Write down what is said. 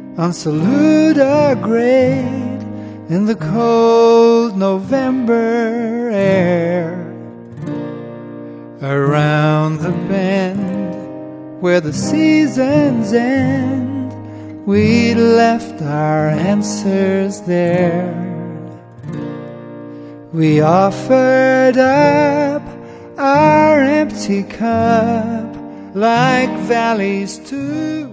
on Saluda Great in the cold November air. Around the bend where the seasons end, we left our answers there. We offered up our empty cup like valleys to